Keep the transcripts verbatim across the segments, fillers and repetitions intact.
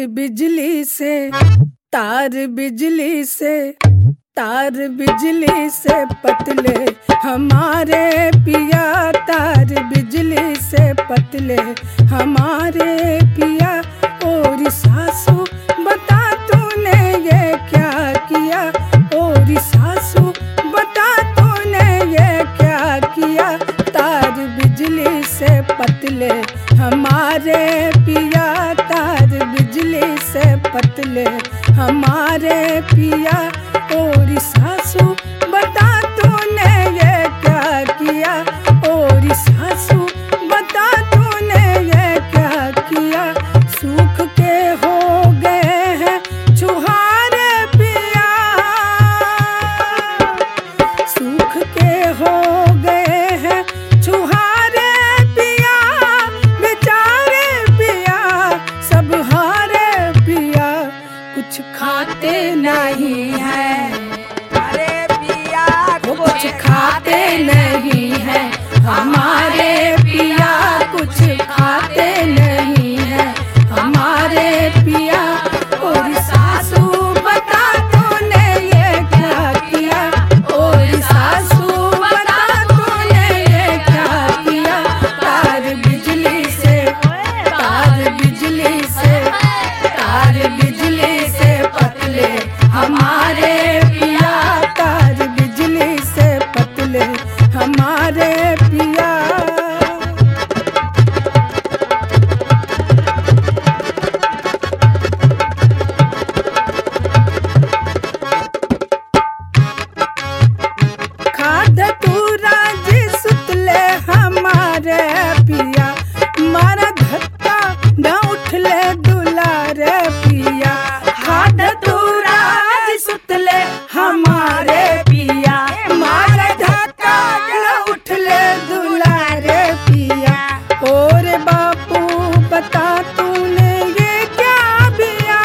बिजली से, तार बिजली से, तार बिजली से पतले हमारे पिया, तार बिजली से पतले हमारे पिया। और सासू बता तूने ये क्या किया, और सासू बता तूने ये क्या किया। तार बिजली से पतले हमारे पिया, तार बिजली से पतले हमारे पिया। और सासू बता तूने ये क्या किया, और सासू बता तूने ये क्या किया। सूख के हो गए हैं छुहारे पिया, सूख के हो गए हैं छुहारे पिया। बेचारे पिया सब हारे पिया, कुछ खाते नहीं है, अरे पिया कुछ खाते नहीं है हमारे पिया, कुछ खाते नहीं है हमारे पिया। और सासू बता तूने ये क्या किया, और सासू बता तूने ये क्या किया। तार बिजली से, तार बिजली से, तार बिजली से पतले हमारे पिया, तार बिजली से पतले हमारे पिया। खाद तूरा जी सुतले हमारे पिया, मारा धक्का न उठले दुलारे पिया। खाद तूरा जी सुतले हमारे पिया, मारा धक्का न उठले दुलारे पिया। और बापू बता तूने ये क्या बिया,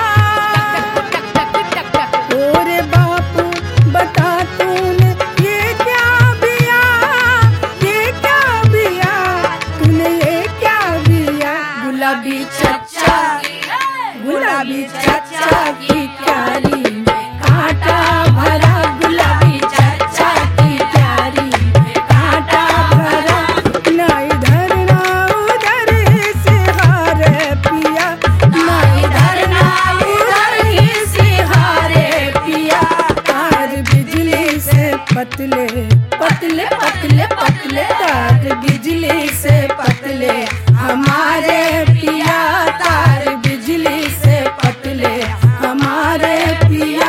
और बापू बता तूने ये क्या बिया, ये क्या बिया, तूने ये क्या बिया। गुलाबी चच्चा, गुलाबी चच्चा की क्यारी में कांटा भरा, गुलाबी चच्चा की क्यारी में कांटा भरा। ना इधर ना उधर से हारे पिया, ना इधर ना उधर ही से हारे पिया। तार बिजली से पतले पतले पतले पतले, तार बिजली से पतले हमारे पिया, तार बिजली से पतले हमारे पिया।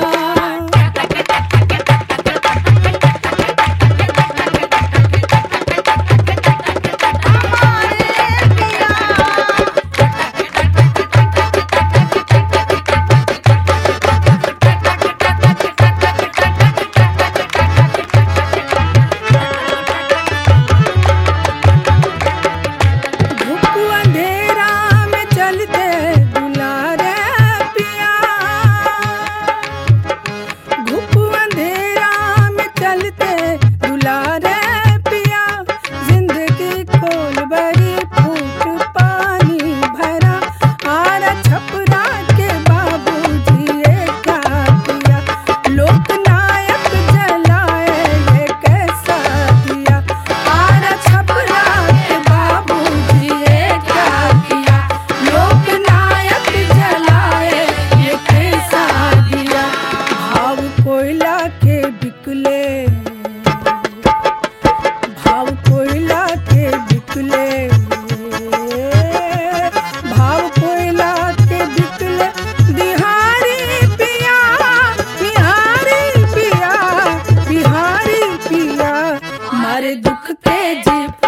धूप अंधेरा में चलते दुलारे पिया, धूप अंधेरा में चलते दुलारे पिया। जिंदगी खोल बड़ी फूट पानी भरा, आरा छपरा के बाबूजी ये क्या किया। लोकनायक जलाए ये कैसा किया, आरा छपरा के बाबूजी ये क्या किया। लोकनायक जलाए ये कैसा दिया। भाव कोयला के बिकले, भाव कोयला के बिकले, भाव कोयला के बिकले। बिहारी पिया, बिहारी पिया, बिहारी पिया, मारे दुख के जी